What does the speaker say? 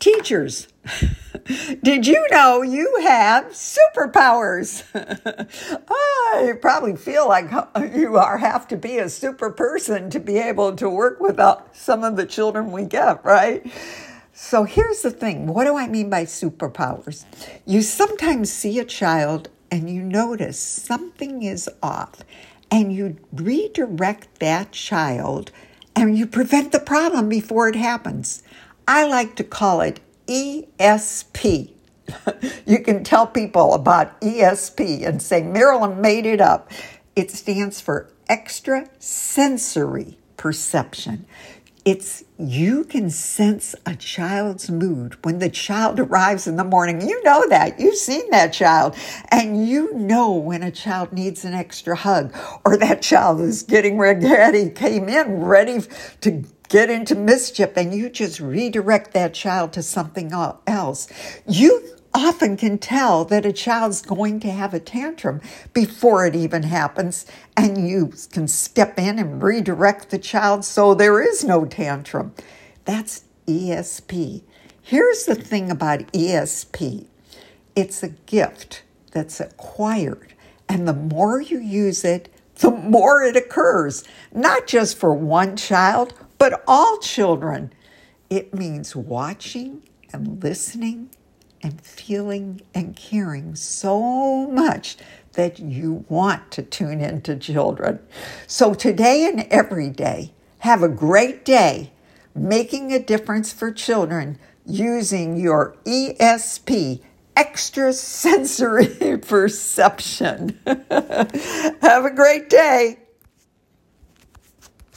Teachers, did you know you have superpowers? I probably feel like you have to be a super person to be able to work with some of the children we get, right? So here's the thing. What do I mean by superpowers? You sometimes see a child and you notice something is off, and you redirect that child and you prevent the problem before it happens. I like to call it ESP. You can tell people about ESP and say, Marilyn made it up. It stands for extrasensory perception. You can sense a child's mood when the child arrives in the morning. You know that. You've seen that child. And you know when a child needs an extra hug, or that child is getting ready, came in ready to get into mischief, and you just redirect that child to something else. You often can tell that a child's going to have a tantrum before it even happens, and you can step in and redirect the child so there is no tantrum. That's ESP. Here's the thing about ESP. It's a gift that's acquired, and the more you use it, the more it occurs, not just for one child, but all children. It means watching and listening and feeling and caring so much that you want to tune into children. So today and every day, have a great day making a difference for children using your ESP, extrasensory perception. Have a great day.